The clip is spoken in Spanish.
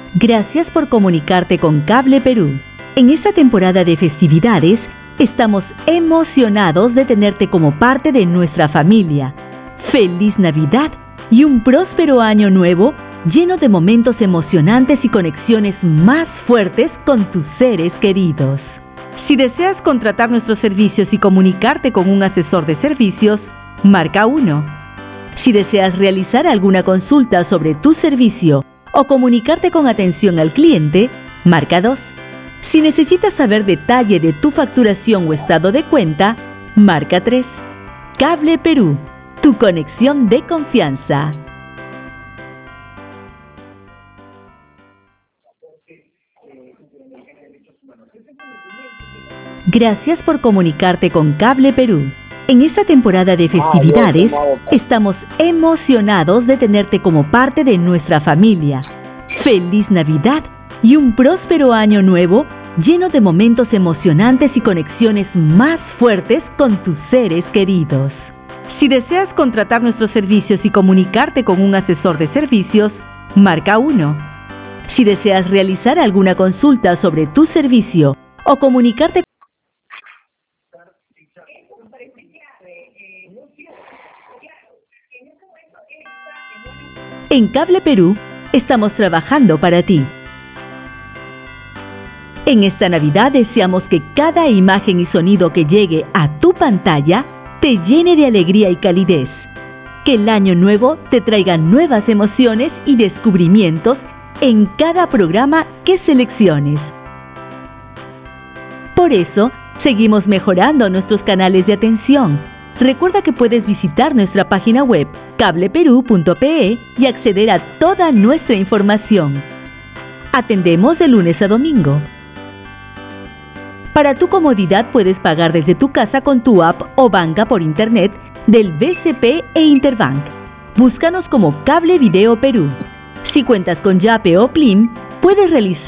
Gracias por comunicarte con Cable Perú. En esta temporada de festividades, estamos emocionados de tenerte como parte de nuestra familia. ¡Feliz Navidad y un próspero año nuevo lleno de momentos emocionantes y conexiones más fuertes con tus seres queridos! Si deseas contratar nuestros servicios y comunicarte con un asesor de servicios, marca 1. Si deseas realizar alguna consulta sobre tu servicio o comunicarte con atención al cliente, marca 2. Si necesitas saber detalle de tu facturación o estado de cuenta, marca 3. Cable Perú, tu conexión de confianza. Gracias por comunicarte con Cable Perú. En esta temporada de festividades, estamos emocionados de tenerte como parte de nuestra familia. ¡Feliz Navidad y un próspero año nuevo lleno de momentos emocionantes y conexiones más fuertes con tus seres queridos! Si deseas contratar nuestros servicios y comunicarte con un asesor de servicios, marca 1. Si deseas realizar alguna consulta sobre tu servicio o comunicarte en Cable Perú, estamos trabajando para ti. En esta Navidad deseamos que cada imagen y sonido que llegue a tu pantalla te llene de alegría y calidez. Que el año nuevo te traiga nuevas emociones y descubrimientos en cada programa que selecciones. Por eso, seguimos mejorando nuestros canales de atención. Recuerda que puedes visitar nuestra página web cableperú.pe y acceder a toda nuestra información. Atendemos de lunes a domingo. Para tu comodidad puedes pagar desde tu casa con tu app o banca por internet del BCP e Interbank. Búscanos como Cable Video Perú. Si cuentas con Yape o Plim, puedes realizar